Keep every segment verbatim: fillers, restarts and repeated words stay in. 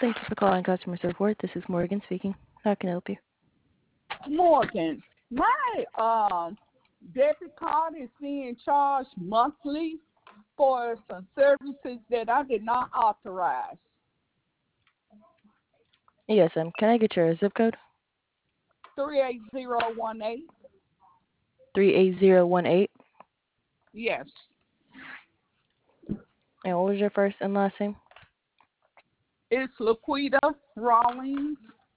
Thank you for calling customer support. This is Morgan speaking. How can I help you? Morgan, my um debit card is being charged monthly for some services that I did not authorize. Yes, um, can I get your zip code? three eight zero one eight. three eight zero one eight. Yes. And what was your first and last name? It's Laquita Rawlings.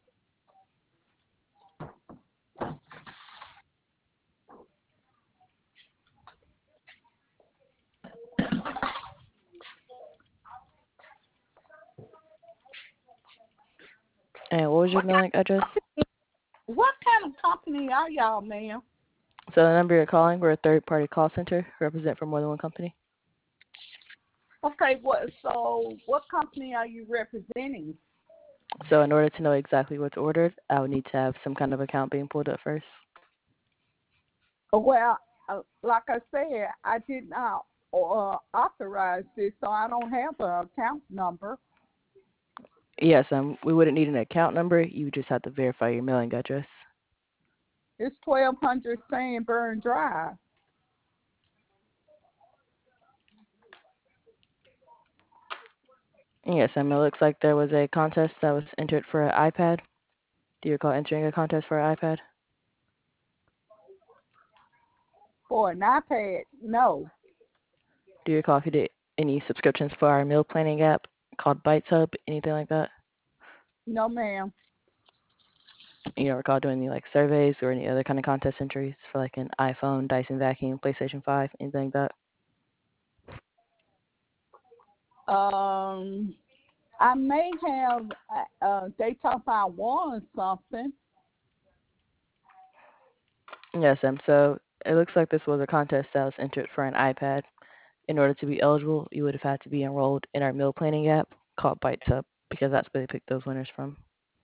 And what was your What kind, mailing address? what kind of company are y'all, ma'am? So the number you're calling, we're a third-party call center, represent for more than one company. Okay, what? So what company are you representing? So in order to know exactly what's ordered, I would need to have some kind of account being pulled up first. Well, uh, like I said, I did not uh, authorize this, so I don't have an account number. Yes, um, we wouldn't need an account number. You would just have to verify your mailing address. It's twelve hundred Sandburn Drive. Yes, um, it looks like there was a contest that was entered for an iPad. Do you recall entering a contest for an iPad? For an iPad, no. Do you recall if you did any subscriptions for our meal planning app called Bites Hub, anything like that? No, ma'am. You don't recall doing any like surveys or any other kind of contest entries for like an iPhone, Dyson vacuum, PlayStation five, anything like that? Um, I may have, uh, uh, they talk about won something. Yes, um, so it looks like this was a contest that was entered for an iPad. In order to be eligible, you would have had to be enrolled in our meal planning app called Bites Hub because that's where they picked those winners from.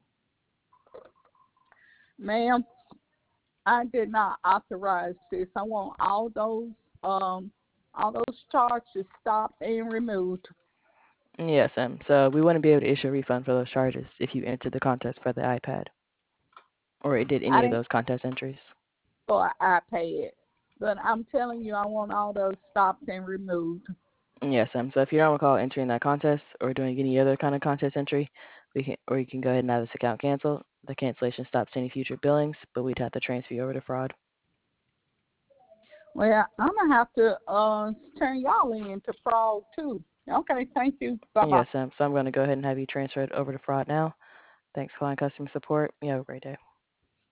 Ma'am, I did not authorize this. I want all those, um, all those charges stopped and removed. Yes, um, so we wouldn't be able to issue a refund for those charges if you entered the contest for the iPad or it did I any of didn't those contest entries. for an iPad, but I'm telling you, I want all those stopped and removed. Yes, um, so if you don't recall entering that contest or doing any other kind of contest entry, we can, or you can go ahead and have this account canceled. The cancellation stops any future billings, but we'd have to transfer you over to fraud. Well, I'm gonna have to uh, turn y'all in to fraud too. Okay, thank you. Bye bye. Yes, um, so I'm going to go ahead and have you transferred over to fraud now. Thanks for calling customer support. You have a great day.